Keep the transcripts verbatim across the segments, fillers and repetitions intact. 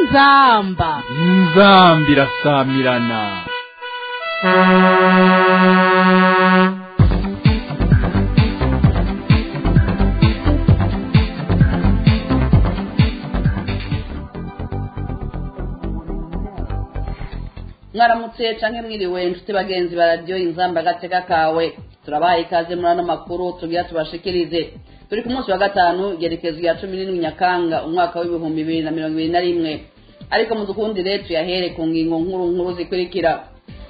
inzamba inzamba irasamirana. mwaramutse canke mwiriwe inshuti bagenzi ba radio inzamba gateka kawe, turabaye ikaze muri ano makuru tugira tubashikirize. Turi ku munsi wa gatanu igerekezo ya cumi n'indwi Nyakanga umwaka w'ibihumbi bibiri na mirongo ibiri na rimwe, ariko mudukundire tuyahere ku ngingo nkuru nkuru zikurikira.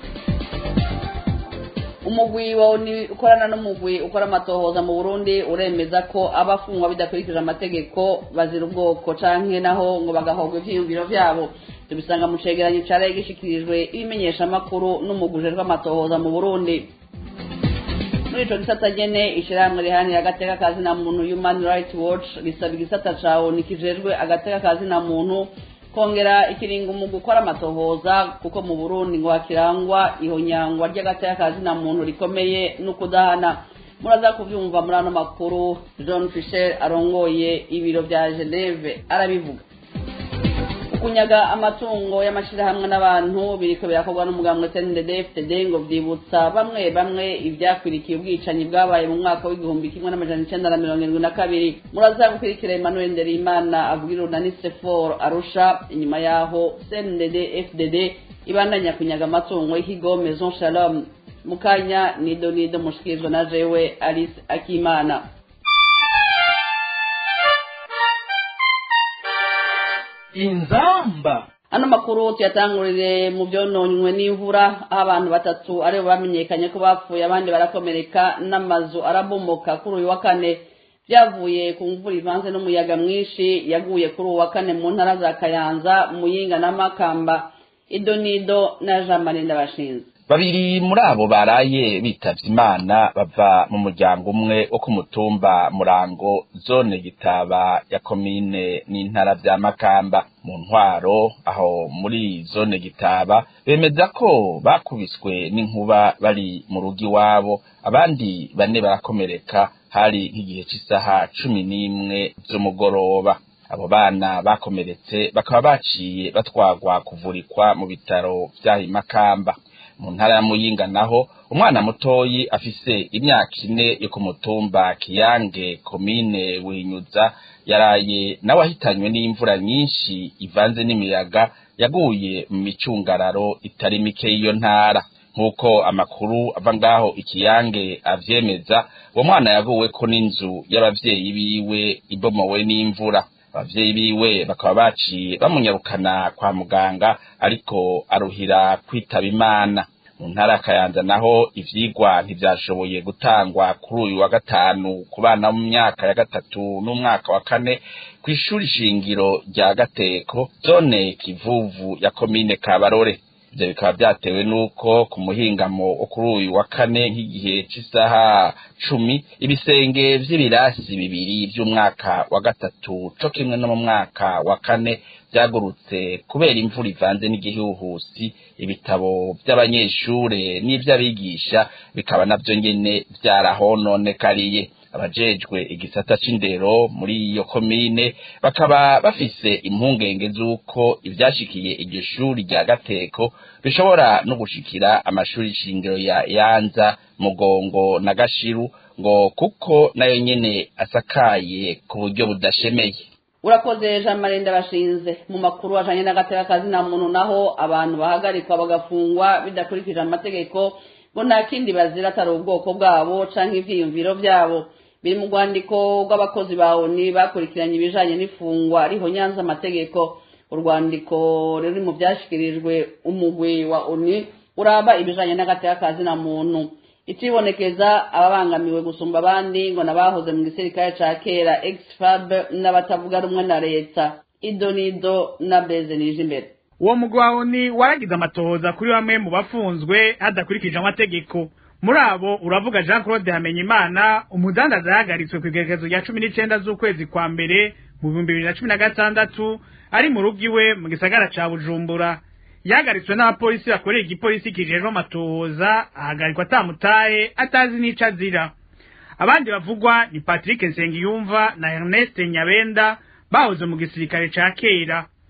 Umugwi wa ukorana n'umugwi ukora amatohoza mu Burundi uremeza ko abafungwa bidakurikije amategeko bazira ubwoko canke naho ngo bagahogwa ivyiyumviro vyabo. Tubisanga mu cegeranyo cari gishikirijwe ibimenyesha makuru n'umuguje rw'amatohoza mu Burundi. Muri ico gisata nyene ishirahamwe rihanira agateka kazi na muntu Human Rights Watch risaba igisata cawo nikijejwe agateka kazi na muntu kongera ikiringo mu gukora amatohoza, kuko mu Burundi ngo hakirangwa ihonyangwa ry'agateka kazi na muntu rikomeye n'ukudahana. Muraza kuvyumva muri ano makuru. John Fisher arongoye ibiro vya Geneve arabivuga. Kunyaga amatungo y'amashirahamwe n'abantu biriko birakorwa n'umugambwe C N D D F D D ngo vyibutsa bamwe bamwe ivyakwirikiye ubwicanyi bwabaye mu mwaka w'igihumbi kimwe n'amajana icenda na mirongo irindwi na kabiri. Muraza gukurikira Emmanuel Nderimana avugira urunani Sefor Arusha. Inyuma yaho C N D D F D D ibandanya kunyaga amatungo y'ikigo Maison Shalom. Mukanya nido nido mushikirizwa na jewe Alice Akimana. inzamba. Ano makuru tuyatangurire mu byononywe n'imvura, aho abantu batatu aribo bamenyekanye ko bapfuye abandi barakomereka n'amazu arabomoka kuri uyu wa kane. Byavuye ku mvura ivanze n'umuyaga mwinshi yaguye kuri uyu wa kane mu ntara za Kayanza, Muyinga na Makamba. Idonido na Jamani ndabashinze. Babiri muri abo baraye bitavye Imana bava mu muryango umwe wo ku mutumba Murango, zone Gitaba ya komine n'intara vya Makamba. Mu ntwaro aho muri zone Gitaba bemeza ko bakubiswe n'inkuba bari mu rugi wabo, abandi bane barakomereka hari nk'igihe c'isaha cumi n'imwe z'umugoroba. Abo bana bakomeretse bakaba baciye batwagwa kuvurikwa mu bitaro vya Makamba. Mu ntara ya Muyinga naho umwana mutoyi afise imyaka ine yo ku mutumba Kiyange komine Buhinyuza yaraye nawe ahitanywe n'imvura nyinshi ivanze n'imiyaga yaguye mu micungararo itari mike y'iyo ntara. Nkuko amakuru ava ngaho Ikiyange avyemeza, uwo mwana yaguweko n'inzu y'abavyeyi biwe ibomowe n'imvura. Abavyeyi biwe bakaba baciye bamunyarukana kwa muganga, ariko aruhira kwitaba Imana. Mu ntara ya Kayanza naho ivyigwa ntivyashoboye gutangwa kuri uyu wa gatanu ku bana mu myaka ya gatatu n'umwaka wa kane kw'ishuri shingiro rya Gateko, zone Kivuvu ya komine Kabarore. Ivyo bikaba vyatewe nuko ku muhingamo kuri uyu wa kane nk'igihe c'isaha cumi ibisenge vy'ibirasi bibiri vy'umwaka wa gatatu co kimwe no mu mwaka wa kane vyagurutse kubera imvura ivanze n'igihuhusi. Ibitabo vy'abanyeshure n'ivy'abigisha bikaba navyo nyene vyarahononekariye. Abajejwe igisata c'indero muri iyo komine bakaba bafise impungenge z'uko ivyashikiye iryo shuri rya Gateko bishobora no gushikira amashuri shingiro ya Yanza, Mugongo na Gashiru, ngo kuko nayo nyene asakaye ku buryo budashemeye. Urakoze Jean Marie ndabashinze. Mu makuru ajanye n'agateka kazi na muntu naho abantu bahagarikwa bagafungwa bidakurikije amategeko ngo nta kindi bazira atari ubwoko bwabo canke ivyiyumviro vyabo. Biri mu rwandiko rw'abakozi ba O N U bakurikiranye ibijanye n'ifungwa rihonyanza amategeko. Urwandiko ruri mu vyashikirijwe umugwi wa O N U uraba ibijanye n'agateka kazi na muntu. Itibonekeza ababangamiwe gusumba abandi ngo nabahoze mu gisirikare ca kera ex-F A B n'abatavuga rumwe na leta. Idonido na Beze nije imbere. Uwo mugwi wa O N U waragize amatohoza kuri bamwe mu bafunzwe hadakurikije amategeko. Muri abo uravuga Jean Claude Hamenyimana, umudandaza yahagaritswe ku igerekezo rya cumi n'icenda z'ukwezi kwa mbere mu bihumbi bibiri na cumi na gatandatu ari mu rugo iwe mu gisagara ca Bujumbura. Yahagaritswe n'abapolisi bakorera igipolisi kijejwe amatohoza, ahagarikwa atamutaye atazi n'ico azira. Abandi bavugwa ni Patrick Nsengiyumva na Ernest Nyabenda bahoze mu gisirikare ca kera.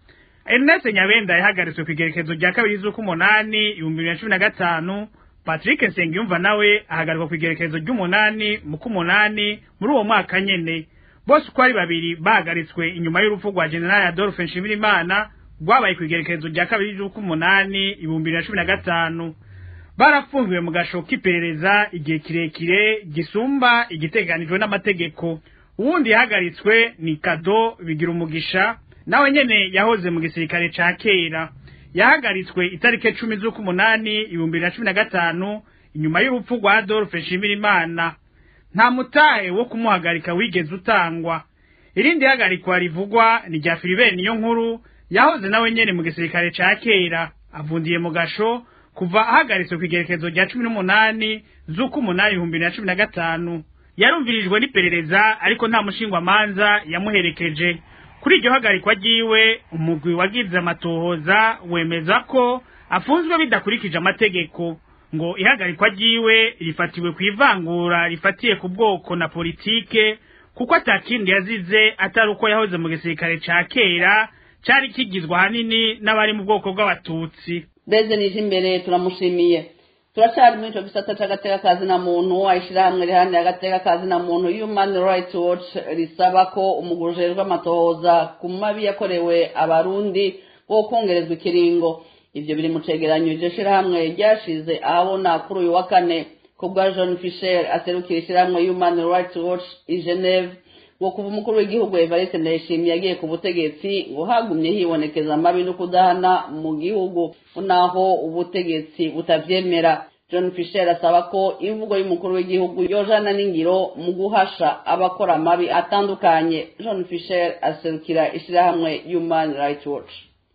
Ernest Nyabenda yahagaritswe ku igerekezo rya kabiri z'ukumunani ibihumbi bibiri na cumi na gatanu. Patrick Nsengiyumva nawe ahagarikwa ku igerekezo ry'umunani mu kumunani muri uwo mwaka nyene. Bose uko ari babiri bahagaritswe inyuma y'urupfu rwa General Adolphe Nshimirimana rwabaye ku igerekezo rya kabiri z'ukumunani ibihumbi bibiri na cumi na gatanu. Barafungiwe mu gasho k'iperereza igihe kirekire gisumba igiteganijwe n'amategeko. Uwundi yahagaritswe ni Kado Bigira Umugisha, nawe nyene yahoze mu gisirikare ca kera. Yahagaritswe itarike cumi z'ukumunani ibihumbi bibiri na cumi na gatanu inyuma y'urupfu rwa Adolphe Nshimirimana. Nta mutahe wo kumuhagarika wigeze utangwa. Irindi hagarikwa rivugwa ni rya Philibert Niyonkuru, yahoze nawe nyene mu gisirikare ca kera, avundiye mu gasho kuva ahagaritswe ku igerekezo rya cumi n'umunani z'ukumunani ibihumbi bibiri na cumi na gatanu. Yarumvirijwe n'iperereza ariko nta mushingwa manza yamuherekeje. Kuri iryo hagarikwa ryiwe umugwi wagize amatohoza wemeza ko afunzwe bidakurikije amategeko, ngo ihagarikwa ryiwe rifatiwe kwivangura rifatiye ku bwoko na politike, kuko atakindi yazize atari uko yahoze mu gisirikare ca kera cari kigizwe hanini n'abari mu bwoko bw'abatutsi. Deze nije imbere turamushimiye. Turacari muri ico gisata c'agateka kazi na muntu, ayishirahamwe rihani agateka kazi na muntu Human Rights Watch risaba ko umugurujejwe amatohoza ku mabi yakorewe abarundi wo kongerezwa ikiringo. Ivyo biri mu cegeranyo iryo shirahamwe ryashize ahabona kuri uyu wa kane ko bwa John Fisher aserukira ishirahamwe Human Rights Watch i Geneve, ngo kuva umukuru w'igihugu Evariste Ndayishimiye yagiye ku butegetsi ngo hagumye hibonekeza amabi no kudahana mu gihugu naho ubutegetsi butavyemera. John Fisher asaba ko imvugo y'umukuru w'igihugu yojana n'ingiro mu guhasha abakora amabi atandukanye. John Fisher aserukira ishirahamwe Human Rights Watch.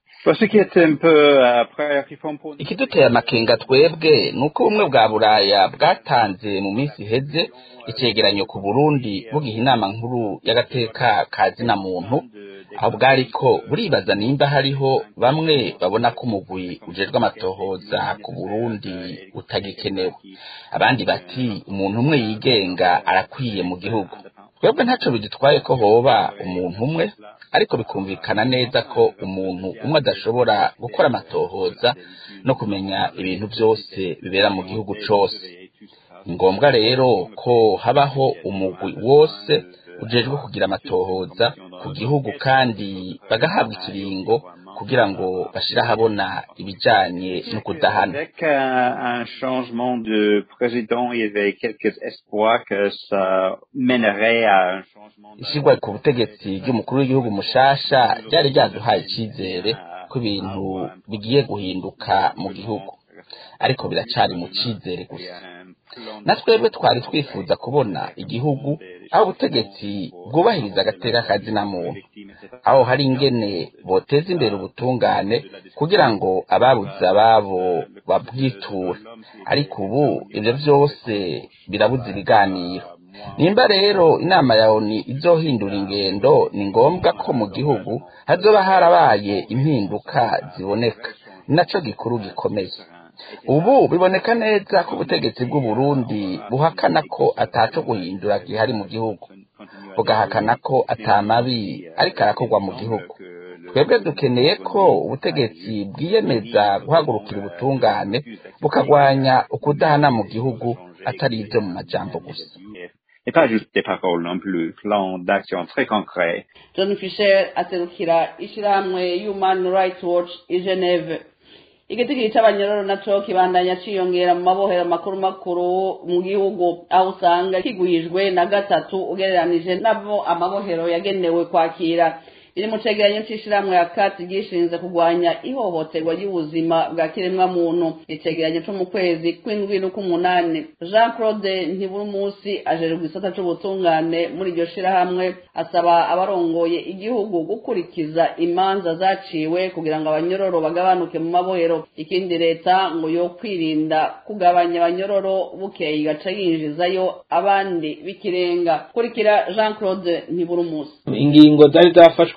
Ikiduteye amakenga twebwe nuko ubumwe bwa Buraya bwatanze mu minsi iheze icegeranyo ku Burundi bugiha inama nkuru y'agateka kazi na muntu, aho bwariko buribaza nimba hariho bamwe babona ko umugwi ujejwe amatohoza ku Burundi utagikenewe, abandi bati umuntu umwe yigenga arakwiye mu gihugu. Twebwe ntaco bidutwaye ko hoba umuntu umwe, ariko bikumvikana neza ko umuntu umwe adashobora gukora amatohoza no kumenya ibintu byose bibera mu gihugu cose. Ngombwa rero ko habaho umugwi wose ujejwe kugira amatohoza ku gihugu kandi bagahabwa ikiringo kugira ngo bashira habona ibijanye no kudahana. Avec un changement de président, il y avait quelques espoirs que ça mènerait à un changement. Ishigwa ku butegetsi ry'umukuru w'igihugu mushasha ryari ryaduhaye icizere ko ibintu bigiye guhinduka mu gihugu, ariko biracari mu cizere gusa. Natwebwe twari twifuza kubona igihugu aho ubutegetsi bwubahiriza agateka kazi na muntu, aho hari ingene boteza imbere ubutungane kugira ngo ababuze ababo babwiture, ariko ubu ivyo vyose birabuze ibiganiro. Nimba rero inama ya O N U izohindura ingendo, ni ngombwa ko mu gihugu hazoba harabaye impinduka ziboneka, naco gikuru gikomeye. Ubu biboneka neza ko ubutegetsi bw'u Burundi buhakana ko ataco guhindura gihari mu gihugu, bugahakana ko atamabi ariko arakorwa mu gihugu. Twebwe dukeneye ko ubutegetsi bwiyemeza guhagurukira ubutungane bukagwanya ukudahana mu gihugu, atari ivyo mu majambo gusa. Et pas juste des paroles non plus, plan d'action très concret. John Fisher aserukira ishirahamwe Human Rights Watch i Geneve. Igitigiri c'abanyororo naco kibandanya ciyongera mu mabohero makuru makuru mu gihugu, aho usanga kigwijwe na gatatu ugereranije nabo amabohero yagenewe kwakira. Iri mu cegeranyo c'ishirahamwe ya kati gishinze kugwanya ihohoterwa ry'ubuzima bwa kiremwa muntu, icegeranyo co mu kwezi kw'indwi n'ukumunani. Jean Claude Ntiburumusi ajeje gisata c'ubutungane muri iryo shirahamwe asaba abarongoye igihugu gukurikiza imanza zaciwe kugira ngo abanyororo bagabanuke mu mabohero. Ikindi leta ngo yo kwirinda kugabanya abanyororo bukeye igaca yinjizayo abandi bikirenga. Kurikira Jean Claude Ntiburumusi. Ingingo zari zafashwe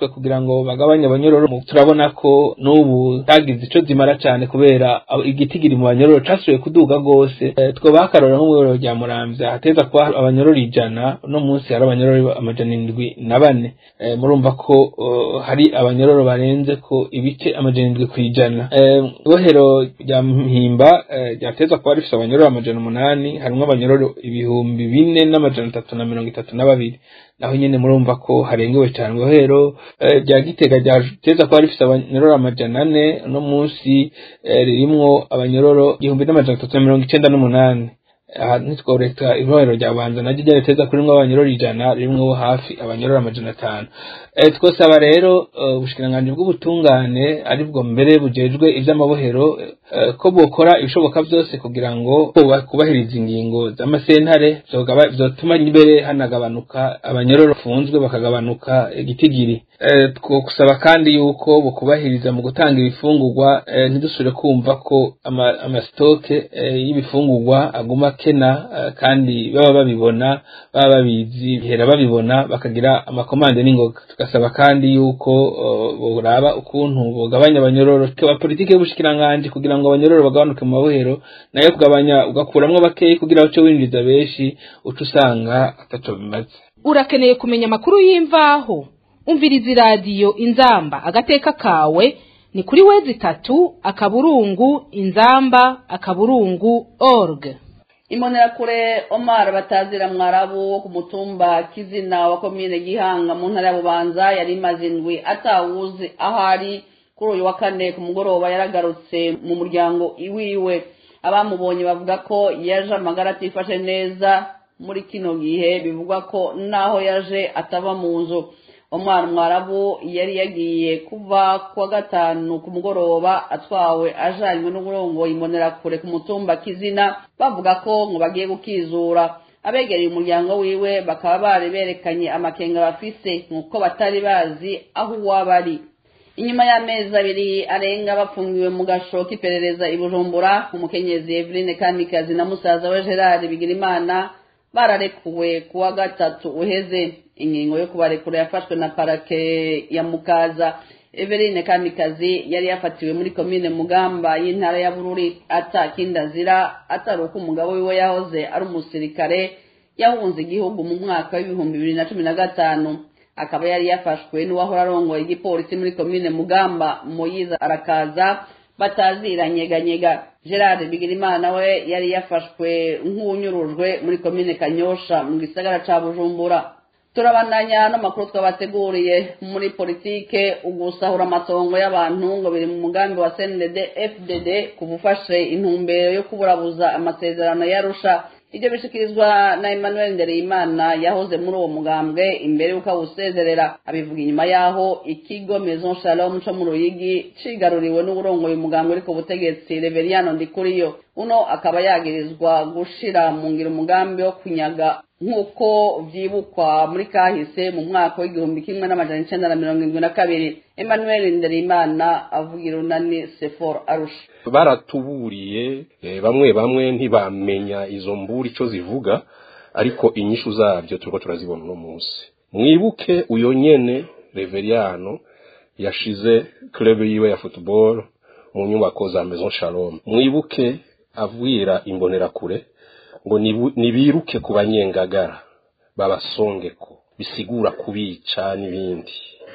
zafashwe kugira ngo bagabanye abanyororo turabona ko n'ubu tagize ico zimara cyane kubera igiti kiri mu banyororo casuye kuduga gose e, twoba akarora nk'umwero rya Muramvya hateza kwa abanyororo ijana no munsi hari abanyororo amajana indwi na bane e, murumva ko uh, hari abanyororo barenze ko ibice amajana indwi kwijana e, bohero rya Mpimba ryateza e, kwa rifise abanyororo amajana umunani harimo abanyororo ibihumbi bine n'amajana atatu na mirongo itatu na babiri naho nyene murumva ko harengewe cyane bohero rya Gitega ryateza kwa rifise abanyororo amajana ane no munsi ririmwo abanyororo igihumbi n'amajana atatu na mirongo icenda n'umunani aha nitworeka irohero rya Banza naje ryateza kurimwo abanyororo ijana rimwe hafi abanyororo amajana atanu e, twosaba rero ubushikiranganje uh, bw'ubutungane ari bwo mbere bujejwe ivy'amabohero uh, ko bokora ibishoboka byose kugira ngo kubahiriza ingingo z'amasentare zotuma imbere hanagabanuka abanyororo funzwe bakagabanuka igitigiri e, twosaba kandi yuko bokubahiriza mu gutanga ibifungurwa e, ntidusubire kumva ko amastoke ama e, y'ibifungurwa aguma kena uh, kandi baba babibona baba babizi bihera babibona bakagira amakomande n'ingoga tugasaba kandi yuko boraba uh, ukuntu bogabanya abanyororo kwa politike y'ubushikiranganje kugira ngo abanyororo bagabanuke mu mabohero nayo kugabanya ugakuramwo bakeyi kugira uco winjiza beshi uco usanga ataco bimaze. Urakeneye kumenya makuru y'imvaho umviriza radio Inzamba agateka kawe ni kuri wezi tatu akaburungu inzamba akaburungu org. Imbonerakure Omar Batazira Mwarabu wo ku mutumba Kizina wa komine Gihanga mu ntara ya Bubanza yari imaze indwi atawuzi ahari kuri uyu wa kane ku mugoroba yaragarutse mu muryango iwiwe abamubonye bavuga ko yaje amagara atifashe neza muri kino gihe bivugwa ko naho yaje ataba mu nzu. Omar Mwarabu yari yagiye kuva kwa gatanu ku mugoroba atwawe ajanywe n'uburongo Imbonerakure ku mutumba Kizina bavuga ko ngo bagiye gukizura abegereye umuryango wiwe bakaba bari berekanye amakenga bafise nkuko batari bazi aho wabari. Inyuma y'amezi abiri arenga bafungiwe mu gasho k'iperereza i Bujumbura umukenyezi Eveline Kamikazi na musaza we Gerard Bigirimana bararekuwe kuwa gatatu uheze. Ingingo yo kubarekura yafashwe na parake ya Mukaza. Eveline Kamikazi yari yafatiwe muri komine Mugamba y'intara ya Bururi atakindazira ataruko umugabo wiwe yahoze ari umusirikare yahunze igihugu mu mwaka w'ibihumbi bibiri na cumi na gatanu akaba yari yafashwe n'uwahora arongoye igipolisi muri komine Mugamba Moyiza Arakaza bataziranyeganyega. Gerard Bigirimana we yari yafashwe nk'unyurujwe muri komine Kanyosha mu gisagara ca Bujumbura. Turabandanya n'amakuru twabateguriye muri politike ugusahura amatongo y'abantu ngo biri mu mugambi wa C N D D F D D kubufashe intumbero yo kuburabuza amasezerano yarusha. Ibyo bishikirizwa na Emmanuel Ndereyimana yahoze muri uwo mugambwe imbere uko usezerera abivuga inyuma yaho ikigo Maison Shalom cyo mu Ruyigi cigaruriwe n'uburongo uyu mugambwe ariko butegetsi Reveriano Ndikuriyo uno akaba yagirizwa gushira mu ngiro umugambi wo kunyaga nkuko vyibukwa muri kahise mu mwaka w'igihumbi kimwe n'amajana icenda na mirongo indwi na kabiri. Emmanuel Ndereyimana avugira unani Sefor Arusha. Baratuburiye e, bamwe bamwe ntibamenya izo mburi ico zivuga ariko inyishu zavyo turiko turazibona no munsi. Mwibuke uyo nyene Reveriano yashize club yiwe ya football mu nyubako za Maison Shalom. Mwibuke avwira Imbonerakure ngo nibiruke ku banyengagara babasongeko bisigura kubica n'ibindi.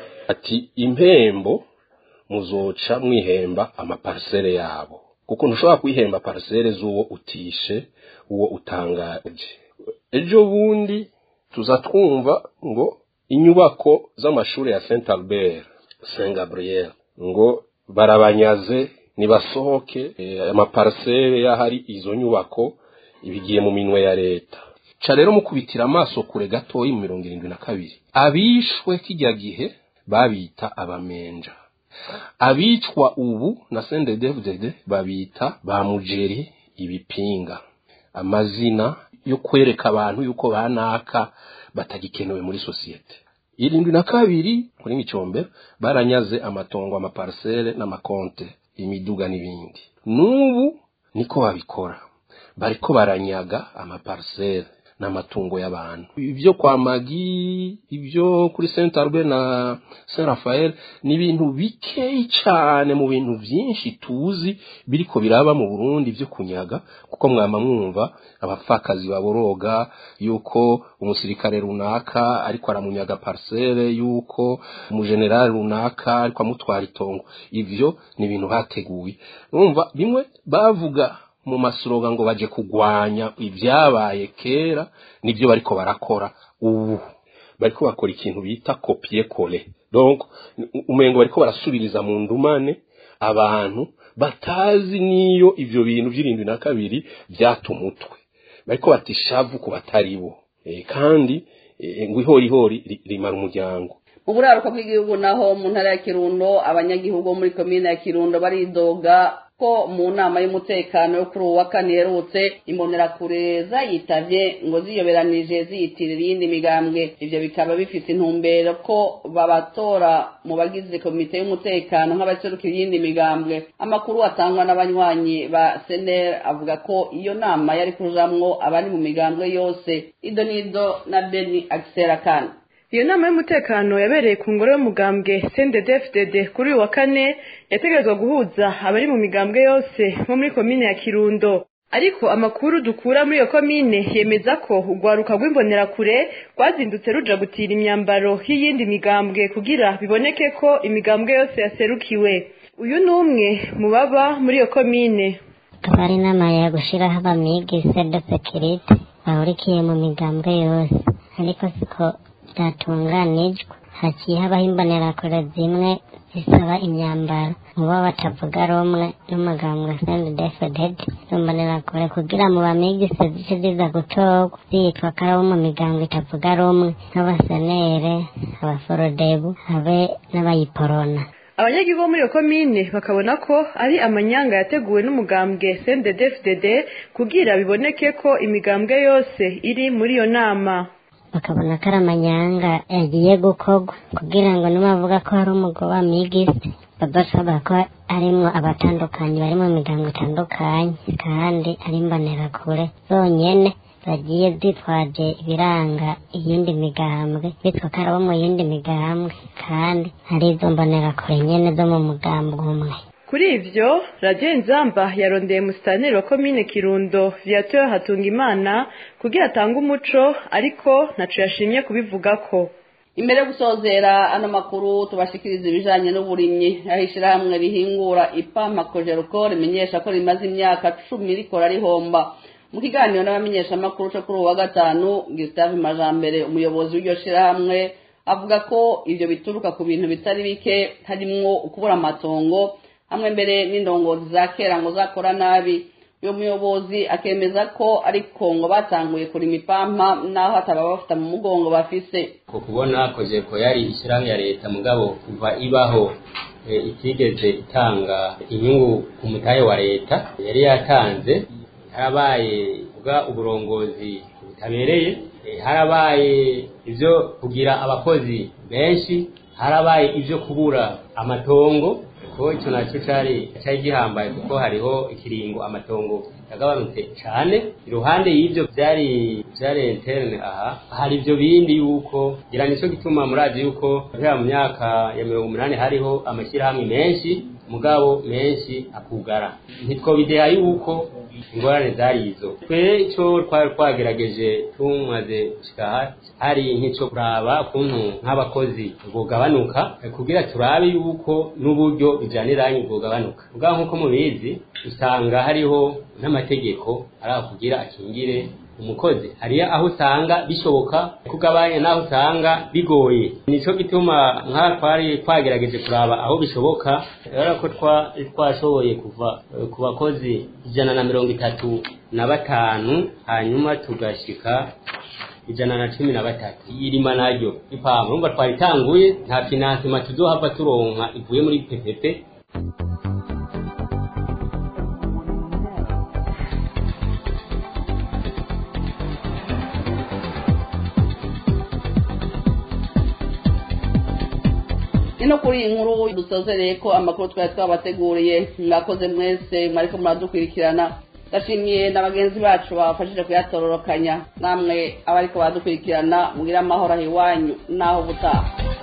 Ati impembo muzoca mwihemba amaparcelle yabo kuko ntushobora kwihemba parcelle z'uwo utishe uwo utangaje. Ejo bundi tuzatwumva ngo inyubako z'amashuri ya Saint Albert Saint Gabriel ngo barabanyaze nibasohoke e, amaparcelle yahari izo nyubako ibigiye mu minwe ya leta. Ca rero mukubitira amaso kure gatoyi mu mirongo irindwi na kabiri abishwe kijya gihe babita abamenja, abicwa ubu na C N D D F D D babita bamujeri ibipinga, amazina yo kwereka abantu yuko banaka batagikenewe muri societe. Irindwi na kabiri kuri Micombero baranyaze amatongo amaparcelle n'amakonte imiduga n'ibindi. Nubu niko babikora bariko baranyaga amaparcelle n'amatungo y'abantu. Ibyo kwa Magi, ibyo kuri Saint Albert na Saint Raphael ni ibintu bikeyi cyane mu bintu byinshi tuzi biriko biraba mu Burundi byo kunyaga, kuko mwama mwumva abapfakazi baboroga yuko umusirikare runaka ariko aramunyaga parcelle, yuko umugeneral runaka ariko amutwara itongo. Ivyo ni ibintu bateguye. Urumva bimwe bavuga mu maslogan ngo baje kugwanya ibyabaye kera, nibyo bariko barakora ubu. Bariko bakora ikintu bita copier coller. Donc umengo bariko barasubiriza mu ndumane abantu batazi niyo ivyo bintu by'irindwi na kabiri byatumutwe. Bariko batishavu ku bataribo. E, kandi e, ngo ihori hori rimara umuryango. Mu buraruka bw'igihugu naho mu ntara ya Kirundo, abanyagihugu muri komine ya Kirundo baridoga ko mu nama y'umutekano yo kuri uwa kane yerutse imbonerakure zayitavye ngo ziyoberanije ziyitirira iyindi migambwe. Ivyo bikaba bifite intumbero ko babatora mu bagize komite y'umutekano nk'abaserukira iyindi migambwe. Amakuru atangwa n'abanywanyi ba S N L avuga ko iyo nama yari kujamwo abari mu migambwe yose. Idonido na Beni Axel Kane. Iyo nama y'umutekano yabereye ku ngoro y'umugambwe C N D D F D D kuri uwa kane yategerezwa guhuza abari mu migambwe yose bo muri komine ya Kirundo. Ariko amakuru dukura muri iyo komine yemeza ko ugwaruka rw'imbonerakure rwazindutse ruja gutira imyambaro y'iyindi migambwe kugira biboneke ko imigambwe yose yaserukiwe. Uyu numwe mu baba muri iyo komine. Kabari nama ya gushiraho abamigi de security bahurikiye mu migambwe yose, ariko siko byatunganijwe. Haciye habaho imbonerakure zimwe zisaba imyambaro mu bo batavuga rumwe n'umugambwe C N D D F D D. Imbonerakure kugira mu bamigise zice ziza gutorwa zitwa ko abo mu migambwe itavuga rumwe nk'abasenere, abaforodebu, habe n'abayiporona. Abanyagihugu muri iyo komine bakabona ko ari amanyanga yateguwe n'umugambwe C N D D F D D kugira biboneke ko imigambwe yose iri muri iyo nama. Bakabona ko ari amanyanga yagiye gukorwa kugira ngo nubavuga ko hari umugabo wa migisi badashobora ko harimwo abatandukanye bari mu migango itandukanye, kandi ari imbonerakure zonyene bagiye zitwaje ibiranga iyindi migambwe, bitwa ko ari abo mu yindi migambwe kandi hari izo mbonerakure nyene zo mu mugambwe umwe. Kuri ivyo Radio Nzamba yarondeye musitanteri wa komine Kirundo Viateur Hatungimana kugira atanga umuco, ariko naco yashimye kubivugako. Imbere yo gusozera ano makuru tubashikiriza ibijanye n'uburimyi, ahishira hamwe rihingura ipampa Kojeruko rimenyesha ko rimaze imyaka cumi rikora rihomba. Mu kiganiro n'abamenyesha makuru cyo kuri uwa gatanu, Gustave Majambere umuyobozi w'iryo shira hamwe avuga ko ivyo bituruka ku bintu bitari bike, harimwo ukubura amatongo hamwe mbere n'indongozi za kera ngo zakora nabi. Uyo muyobozi akemeza ko ariko ngo batanguye kurima ipampa naho ataba bafite mu mugongo bafise. Ko kubona Kojeko yari ishyirahamwe ya leta mugabo kuva ibaho e, itigeze itanga inyungu ku mutahe wa leta yari yatanze. Harabaye ubwa uburongozi butabereye, e, harabaye ivyo kugira abakozi benshi, harabaye ivyo kubura amatongo ko icyo nacyo cari cyari gihambaye kuko hariho ikiringo amatongo yagabanutse cyane. Iruhande y'ivyo byari byari interne aha hari ivyo bindi yuko gira nico gituma muraje yuko mu myaka ya mirongo umunani hariho amashyirahamwe menshi mugabo menshi akugara. Ntitwo bideha yuko ingorane zari izo. Twe icyo twari twagerageje tumaze gushika hari nk'icyo kuraba kuntu nk'abakozi bugabanuka kugira turabe yuko n'uburyo bijaniranye bugabanuka. Ubwa nkuko mubizi usanga hariho n'amategeko ara kugira akingire umukozi, hariya aho usanga bishoboka kugabanya naho usanga bigoye. Nico gituma nka twari twagerageje kuraba aho bishoboka, rero ko twa twashoboye kuva ku bakozi ijana na mirongo itatu na batanu hanyuma tugashika ijana na cumi na batatu. Irima naryo ipampa urumva twaritanguye, nta financement tuzohava turonka ivuye muri P P P. Ino kuri inkuru dusozereye ko amakuru twari twabateguriye. Mwakoze mwese mwariko muradukwirikirana. ndashimiye na bagenzi bacu bafashije kuyatororokanya namwe abariko badukurikirana mugira amahoro aho iwanyu naho butaha